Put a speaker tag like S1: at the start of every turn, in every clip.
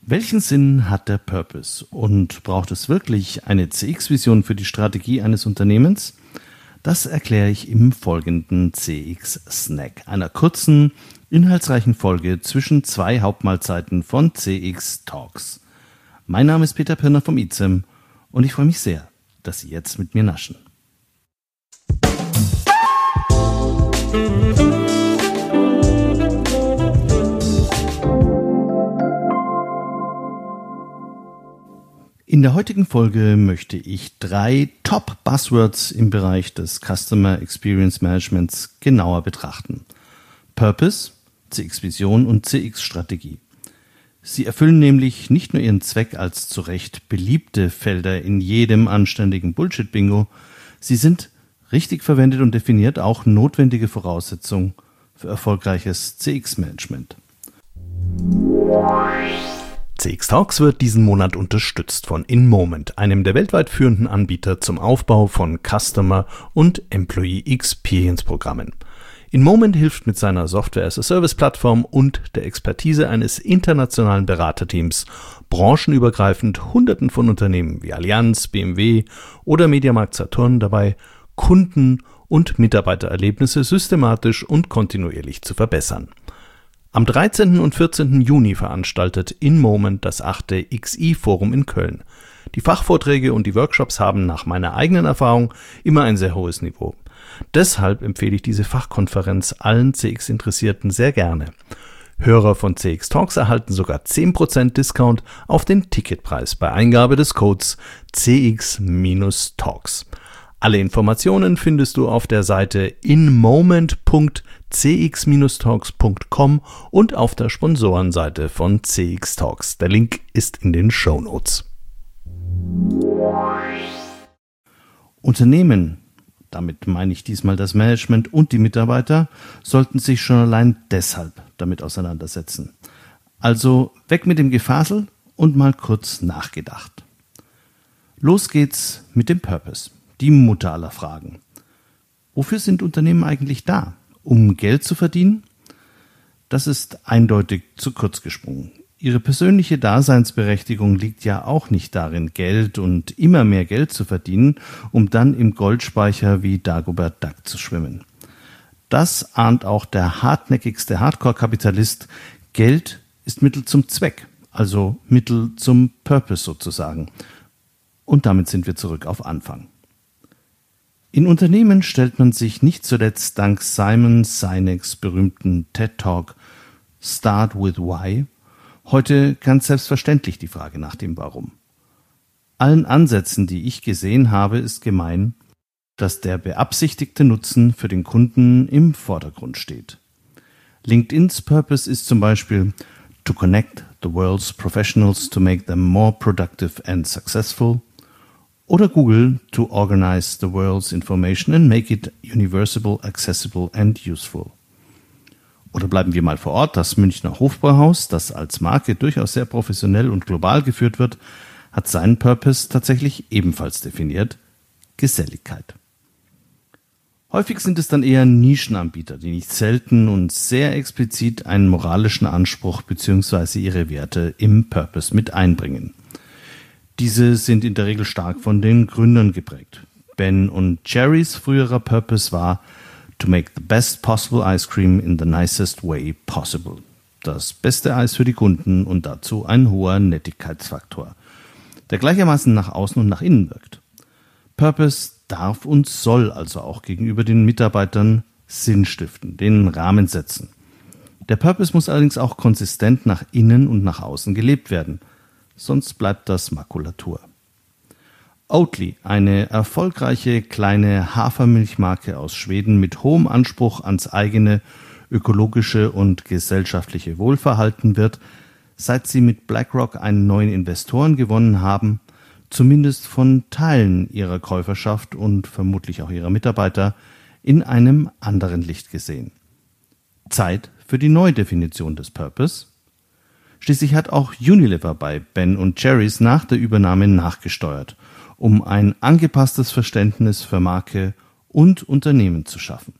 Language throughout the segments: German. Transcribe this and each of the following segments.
S1: Welchen Sinn hat der Purpose und braucht es wirklich eine CX-Vision für die Strategie eines Unternehmens? Das erkläre ich im folgenden CX-Snack, einer kurzen, inhaltsreichen Folge zwischen zwei Hauptmahlzeiten von CX Talks. Mein Name ist Peter Pirner vom ICEM und ich freue mich sehr, dass Sie jetzt mit mir naschen. In der heutigen Folge möchte ich 3 Top-Buzzwords im Bereich des Customer Experience Managements genauer betrachten. Purpose, CX-Vision und CX-Strategie. Sie erfüllen nämlich nicht nur ihren Zweck als zu Recht beliebte Felder in jedem anständigen Bullshit-Bingo, sie sind, richtig verwendet und definiert, auch notwendige Voraussetzung für erfolgreiches CX-Management. CX Talks wird diesen Monat unterstützt von InMoment, einem der weltweit führenden Anbieter zum Aufbau von Customer- und Employee Experience-Programmen. InMoment hilft mit seiner Software-as-a-Service-Plattform und der Expertise eines internationalen Beraterteams branchenübergreifend Hunderten von Unternehmen wie Allianz, BMW oder Mediamarkt Saturn dabei, Kunden- und Mitarbeitererlebnisse systematisch und kontinuierlich zu verbessern. Am 13. und 14. Juni veranstaltet InMoment das 8. XI-Forum in Köln. Die Fachvorträge und die Workshops haben nach meiner eigenen Erfahrung immer ein sehr hohes Niveau. Deshalb empfehle ich diese Fachkonferenz allen CX-Interessierten sehr gerne. Hörer von CX Talks erhalten sogar 10% Discount auf den Ticketpreis bei Eingabe des Codes CX-Talks. Alle Informationen findest du auf der Seite inmoment.cx-talks.com und auf der Sponsorenseite von CX Talks. Der Link ist in den Shownotes. Unternehmen, damit meine ich diesmal das Management und die Mitarbeiter, sollten sich schon allein deshalb damit auseinandersetzen. Also weg mit dem Gefasel und mal kurz nachgedacht. Los geht's mit dem Purpose. Die Mutter aller Fragen. Wofür sind Unternehmen eigentlich da? Um Geld zu verdienen? Das ist eindeutig zu kurz gesprungen. Ihre persönliche Daseinsberechtigung liegt ja auch nicht darin, Geld und immer mehr Geld zu verdienen, um dann im Goldspeicher wie Dagobert Duck zu schwimmen. Das ahnt auch der hartnäckigste Hardcore-Kapitalist. Geld ist Mittel zum Zweck, also Mittel zum Purpose sozusagen. Und damit sind wir zurück auf Anfang. In Unternehmen stellt man sich nicht zuletzt dank Simon Sineks berühmten TED-Talk Start with Why heute ganz selbstverständlich die Frage nach dem Warum. Allen Ansätzen, die ich gesehen habe, ist gemein, dass der beabsichtigte Nutzen für den Kunden im Vordergrund steht. LinkedIns Purpose ist zum Beispiel to connect the world's professionals to make them more productive and successful. Oder Google to organize the world's information and make it universal, accessible and useful. Oder bleiben wir mal vor Ort, das Münchner Hofbräuhaus, das als Marke durchaus sehr professionell und global geführt wird, hat seinen Purpose tatsächlich ebenfalls definiert: Geselligkeit. Häufig sind es dann eher Nischenanbieter, die nicht selten und sehr explizit einen moralischen Anspruch bzw. ihre Werte im Purpose mit einbringen. Diese sind in der Regel stark von den Gründern geprägt. Ben und Jerry's früherer Purpose war to make the best possible ice cream in the nicest way possible. Das beste Eis für die Kunden und dazu ein hoher Nettigkeitsfaktor, der gleichermaßen nach außen und nach innen wirkt. Purpose darf und soll also auch gegenüber den Mitarbeitern Sinn stiften, den Rahmen setzen. Der Purpose muss allerdings auch konsistent nach innen und nach außen gelebt werden. Sonst bleibt das Makulatur. Oatly, eine erfolgreiche kleine Hafermilchmarke aus Schweden mit hohem Anspruch ans eigene ökologische und gesellschaftliche Wohlverhalten, wird, seit sie mit BlackRock einen neuen Investoren gewonnen haben, zumindest von Teilen ihrer Käuferschaft und vermutlich auch ihrer Mitarbeiter in einem anderen Licht gesehen. Zeit für die Neudefinition des Purpose? Schließlich hat auch Unilever bei Ben & Jerry's nach der Übernahme nachgesteuert, um ein angepasstes Verständnis für Marke und Unternehmen zu schaffen.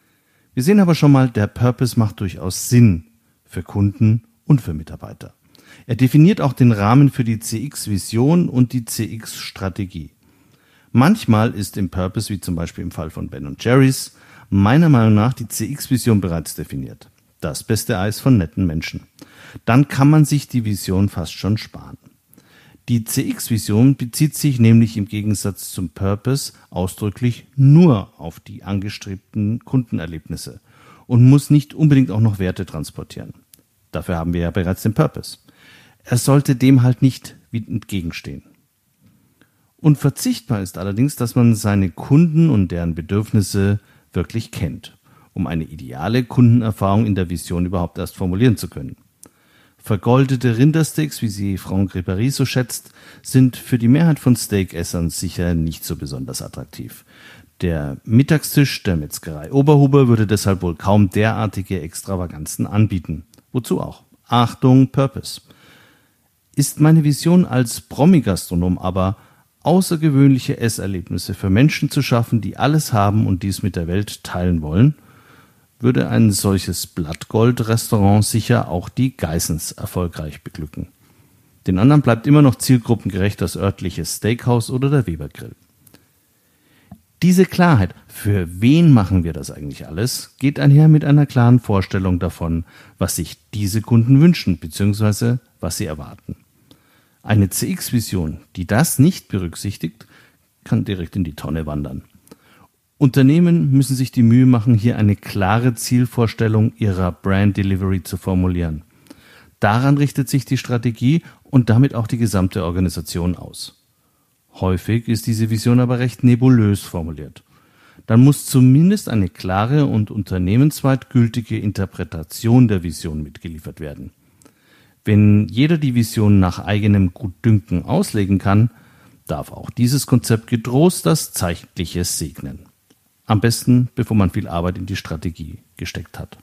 S1: Wir sehen aber schon mal, der Purpose macht durchaus Sinn für Kunden und für Mitarbeiter. Er definiert auch den Rahmen für die CX-Vision und die CX-Strategie. Manchmal ist im Purpose, wie zum Beispiel im Fall von Ben & Jerry's, meiner Meinung nach die CX-Vision bereits definiert. Das beste Eis von netten Menschen. Dann kann man sich die Vision fast schon sparen. Die CX-Vision bezieht sich nämlich im Gegensatz zum Purpose ausdrücklich nur auf die angestrebten Kundenerlebnisse und muss nicht unbedingt auch noch Werte transportieren. Dafür haben wir ja bereits den Purpose. Er sollte dem halt nicht entgegenstehen. Unverzichtbar ist allerdings, dass man seine Kunden und deren Bedürfnisse wirklich kennt, um eine ideale Kundenerfahrung in der Vision überhaupt erst formulieren zu können. Vergoldete Rindersteaks, wie sie Franck Ribéry so schätzt, sind für die Mehrheit von Steakessern sicher nicht so besonders attraktiv. Der Mittagstisch der Metzgerei Oberhuber würde deshalb wohl kaum derartige Extravaganzen anbieten. Wozu auch? Achtung, Purpose. Ist meine Vision als Promi-Gastronom aber, außergewöhnliche Esserlebnisse für Menschen zu schaffen, die alles haben und dies mit der Welt teilen wollen, würde ein solches Blattgold-Restaurant sicher auch die Geissens erfolgreich beglücken. Den anderen bleibt immer noch zielgruppengerecht das örtliche Steakhouse oder der Weber-Grill. Diese Klarheit, für wen machen wir das eigentlich alles, geht einher mit einer klaren Vorstellung davon, was sich diese Kunden wünschen bzw. was sie erwarten. Eine CX-Vision, die das nicht berücksichtigt, kann direkt in die Tonne wandern. Unternehmen müssen sich die Mühe machen, hier eine klare Zielvorstellung ihrer Brand Delivery zu formulieren. Daran richtet sich die Strategie und damit auch die gesamte Organisation aus. Häufig ist diese Vision aber recht nebulös formuliert. Dann muss zumindest eine klare und unternehmensweit gültige Interpretation der Vision mitgeliefert werden. Wenn jeder die Vision nach eigenem Gutdünken auslegen kann, darf auch dieses Konzept getrost das Zeitliche segnen. Am besten, bevor man viel Arbeit in die Strategie gesteckt hat.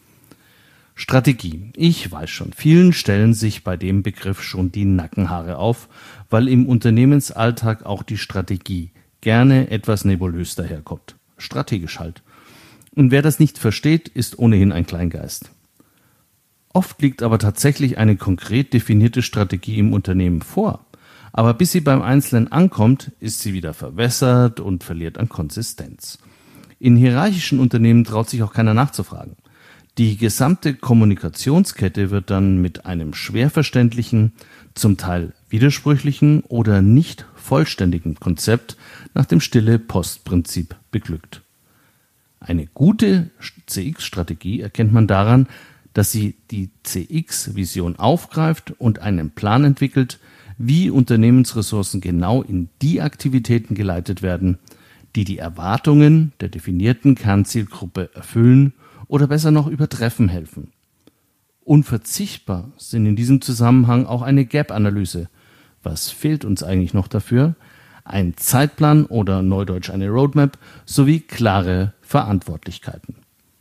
S1: Strategie. Ich weiß schon, vielen stellen sich bei dem Begriff schon die Nackenhaare auf, weil im Unternehmensalltag auch die Strategie gerne etwas nebulös daherkommt. Strategisch halt. Und wer das nicht versteht, ist ohnehin ein Kleingeist. Oft liegt aber tatsächlich eine konkret definierte Strategie im Unternehmen vor. Aber bis sie beim Einzelnen ankommt, ist sie wieder verwässert und verliert an Konsistenz. In hierarchischen Unternehmen traut sich auch keiner nachzufragen. Die gesamte Kommunikationskette wird dann mit einem schwer verständlichen, zum Teil widersprüchlichen oder nicht vollständigen Konzept nach dem Stille-Post-Prinzip beglückt. Eine gute CX-Strategie erkennt man daran, dass sie die CX-Vision aufgreift und einen Plan entwickelt, wie Unternehmensressourcen genau in die Aktivitäten geleitet werden, die die Erwartungen der definierten Kernzielgruppe erfüllen oder besser noch übertreffen helfen. Unverzichtbar sind in diesem Zusammenhang auch eine Gap-Analyse. Was fehlt uns eigentlich noch dafür? Ein Zeitplan oder neudeutsch eine Roadmap sowie klare Verantwortlichkeiten.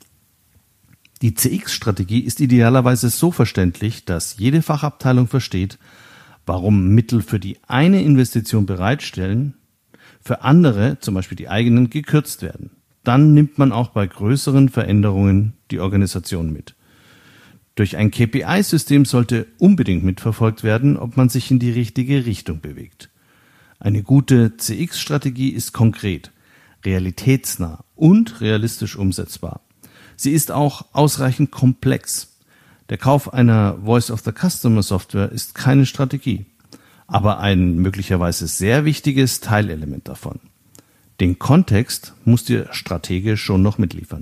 S1: Die CX-Strategie ist idealerweise so verständlich, dass jede Fachabteilung versteht, warum Mittel für die eine Investition bereitstellen, für andere, zum Beispiel die eigenen, gekürzt werden. Dann nimmt man auch bei größeren Veränderungen die Organisation mit. Durch ein KPI-System sollte unbedingt mitverfolgt werden, ob man sich in die richtige Richtung bewegt. Eine gute CX-Strategie ist konkret, realitätsnah und realistisch umsetzbar. Sie ist auch ausreichend komplex. Der Kauf einer Voice-of-the-Customer-Software ist keine Strategie, aber ein möglicherweise sehr wichtiges Teilelement davon. Den Kontext muss die Strategie schon noch mitliefern.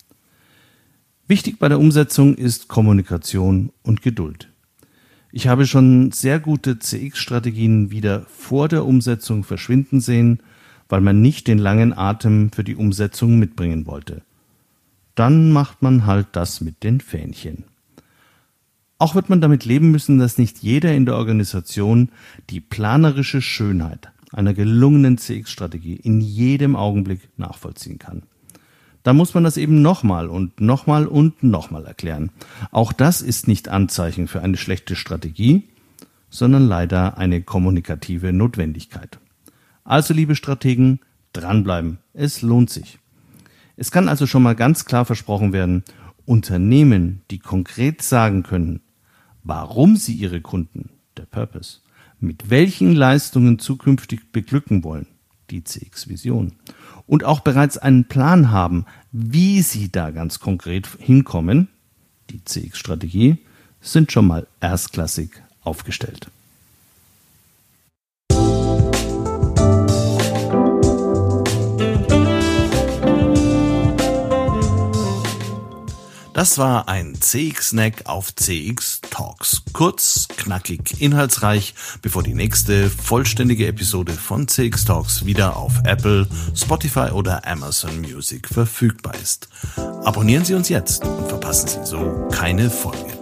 S1: Wichtig bei der Umsetzung ist Kommunikation und Geduld. Ich habe schon sehr gute CX-Strategien wieder vor der Umsetzung verschwinden sehen, weil man nicht den langen Atem für die Umsetzung mitbringen wollte. Dann macht man halt das mit den Fähnchen. Auch wird man damit leben müssen, dass nicht jeder in der Organisation die planerische Schönheit einer gelungenen CX-Strategie in jedem Augenblick nachvollziehen kann. Da muss man das eben nochmal und nochmal und nochmal erklären. Auch das ist nicht Anzeichen für eine schlechte Strategie, sondern leider eine kommunikative Notwendigkeit. Also, liebe Strategen, dranbleiben. Es lohnt sich. Es kann also schon mal ganz klar versprochen werden, Unternehmen, die konkret sagen können, warum sie ihre Kunden, der Purpose, mit welchen Leistungen zukünftig beglücken wollen, die CX-Vision, und auch bereits einen Plan haben, wie sie da ganz konkret hinkommen, die CX-Strategie, sind schon mal erstklassig aufgestellt. Das war ein CX-Snack auf CX Talks. Kurz, knackig, inhaltsreich, bevor die nächste vollständige Episode von CX Talks wieder auf Apple, Spotify oder Amazon Music verfügbar ist. Abonnieren Sie uns jetzt und verpassen Sie so keine Folge.